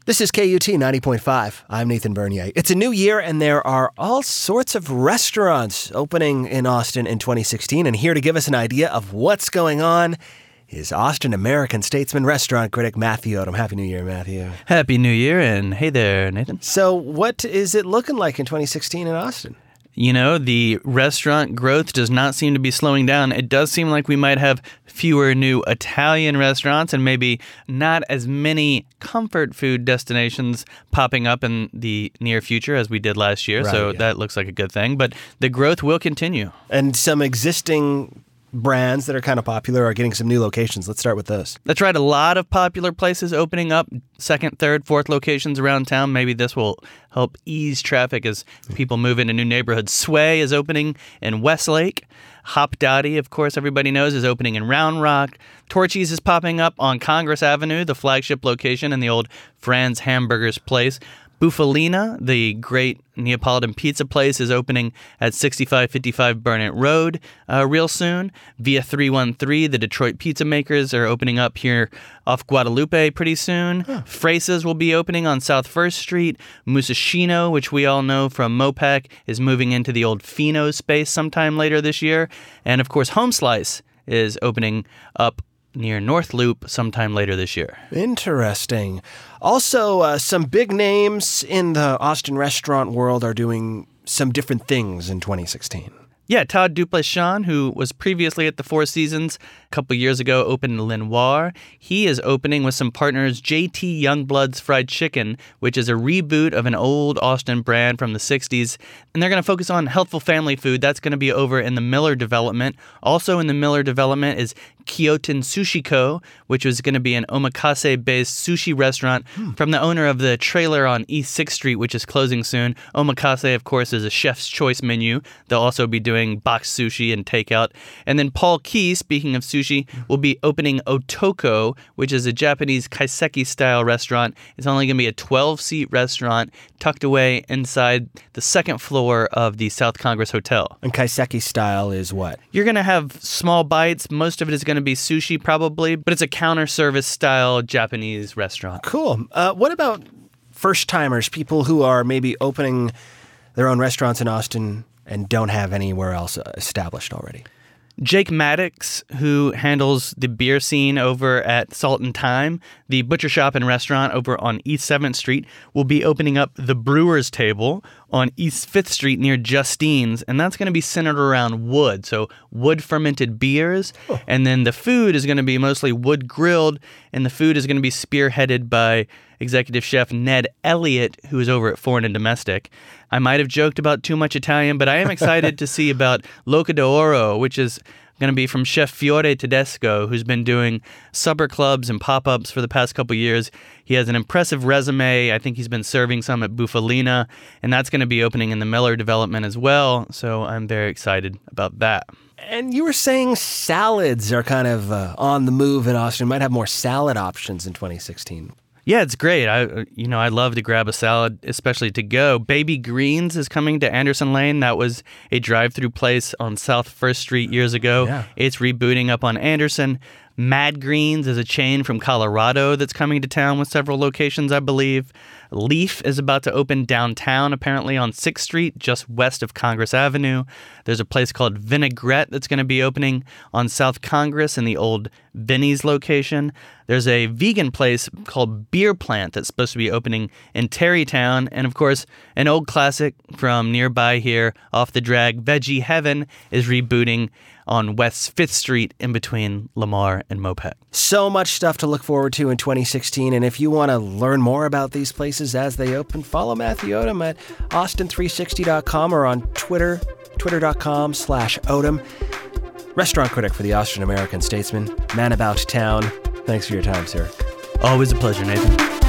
This is KUT 90.5. I'm Nathan Bernier. It's a new year, and there are all sorts of restaurants opening in Austin in 2016. And here to give us an idea of what's going on is Austin American-Statesman restaurant critic Matthew Odom. Happy New Year, Matthew. Happy New Year, and hey there, Nathan. So what is it looking like in 2016 in Austin? You know, the restaurant growth does not seem to be slowing down. It does seem like we might have fewer new Italian restaurants and maybe not as many comfort food destinations popping up in the near future as we did last year. Right, That looks like a good thing. But the growth will continue. And some existing brands that are kind of popular are getting some new locations. Let's start with those. That's right. A lot of popular places opening up, second, third, fourth locations around town. Maybe this will help ease traffic as people move into new neighborhoods. Sway is opening in Westlake. Hop Dottie, of course, everybody knows, is opening in Round Rock. Torchy's is popping up on Congress Avenue, the flagship location in the old Franz Hamburger's place. Bufalina, the great Neapolitan pizza place, is opening at 6555 Burnett Road real soon. Via 313, the Detroit pizza makers are opening up here off Guadalupe pretty soon. Frases will be opening on South 1st Street. Musashino, which we all know from Mopac, is moving into the old Fino space sometime later this year. And, of course, Home Slice is opening up near North Loop sometime later this year. Interesting. Also, some big names in the Austin restaurant world are doing some different things in 2016. Yeah, Todd Duplessis, who was previously at the Four Seasons a couple years ago, opened Lenoir. He is opening with some partners JT Youngblood's Fried Chicken, which is a reboot of an old Austin brand from the 60s. And they're going to focus on healthful family food. That's going to be over in the Miller development. Also in the Miller development is Kyoten Sushi Co., which was going to be an omakase-based sushi restaurant from the owner of the trailer on East 6th Street, which is closing soon. Omakase, of course, is a chef's choice menu. They'll also be doing boxed sushi and takeout. And then Paul Key, speaking of sushi, will be opening Otoko, which is a Japanese kaiseki-style restaurant. It's only going to be a 12-seat restaurant tucked away inside the second floor of the South Congress Hotel. And kaiseki style is what? You're going to have small bites. Most of it is going to be sushi probably, but it's a counter service style Japanese restaurant. Cool. What about first-timers, people who are maybe opening their own restaurants in Austin and don't have anywhere else established already? Jake Maddox, who handles the beer scene over at Salt and Thyme, the butcher shop and restaurant over on East 7th Street, will be opening up the Brewer's Table on East 5th Street near Justine's, and that's going to be centered around wood, so wood-fermented beers, and then the food is going to be mostly wood-grilled, and the food is going to be spearheaded by executive chef Ned Elliott, who is over at Foreign and Domestic. I might have joked about too much Italian, but I am excited to see about Loca d'Oro, which is going to be from Chef Fiore Tedesco, who's been doing supper clubs and pop-ups for the past couple years. He has an impressive resume. I think he's been serving some at Bufalina, and that's going to be opening in the Miller development as well, so I'm very excited about that. And you were saying salads are kind of on the move in Austin. Might have more salad options in 2016. Yeah, it's great. I love to grab a salad, especially to go. Baby Greens is coming to Anderson Lane. That was a drive-through place on South 1st Street years ago. Yeah. It's rebooting up on Anderson. Mad Greens is a chain from Colorado that's coming to town with several locations, I believe. Leaf is about to open downtown, apparently on 6th Street, just west of Congress Avenue. There's a place called Vinaigrette that's going to be opening on South Congress in the old Vinny's location. There's a vegan place called Beer Plant that's supposed to be opening in Terrytown. And, of course, an old classic from nearby here, off the drag, Veggie Heaven, is rebooting on West 5th Street in between Lamar and Mopac. So much stuff to look forward to in 2016. And if you want to learn more about these places as they open, follow Matthew Odom at austin360.com or on Twitter, twitter.com/Odom. Restaurant critic for the Austin American-Statesman, man about town. Thanks for your time, sir. Always a pleasure, Nathan.